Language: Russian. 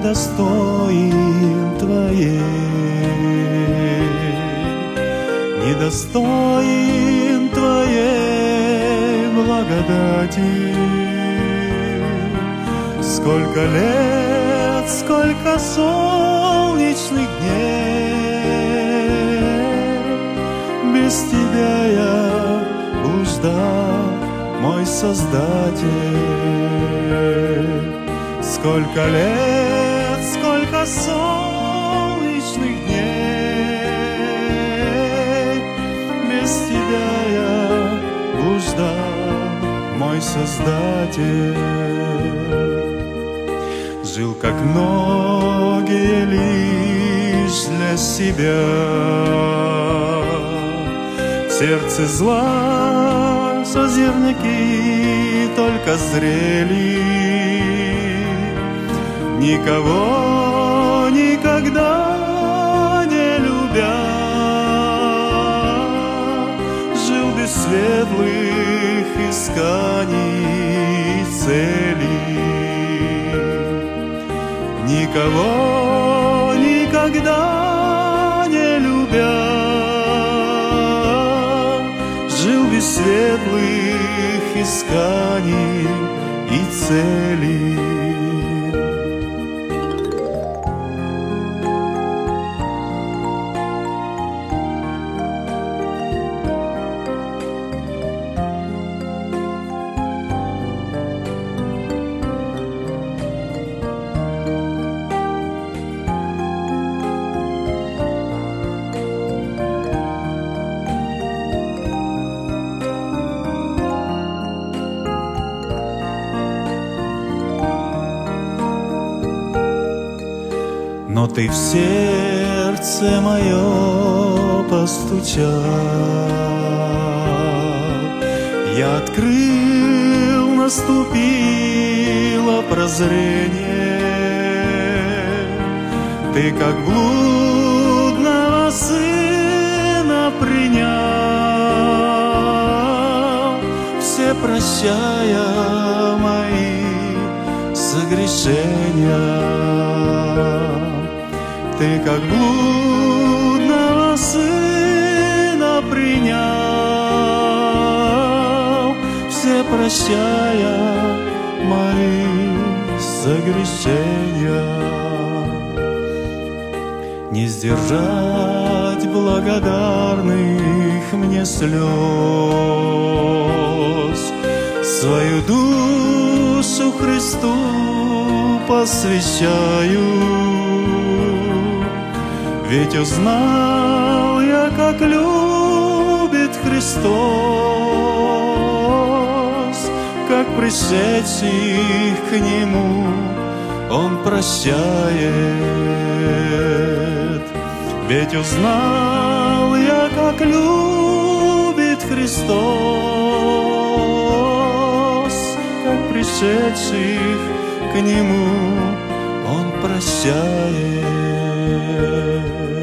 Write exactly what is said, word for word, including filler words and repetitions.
недостоин Твоей, недостоин Твоей благодати. Сколько лет, сколько солнечных дней без Тебя я блуждал, мой Создатель. Сколько лет, сколько солнечных дней без Тебя я блуждал, мой Создатель. Жил, как многие, лишь для себя, в сердце зла созерники только зрели, никого никогда не любя. Жил без светлых исканий и целей, никого никогда не любя. Жил без светлых исканий и целей. Но Ты в сердце мое постучал, я открыл, наступило прозрение. Ты как блудного сына принял, все прощая мои согрешения. Ты как блудного сына принял, все прощая мои согрешения. Не сдержать благодарных мне слез, свою душу Христу посвящаю. Ведь узнал я, как любит Христос, как пришедших к Нему Он прощает. Ведь узнал я, как любит Христос, как пришедших к Нему Он прощает.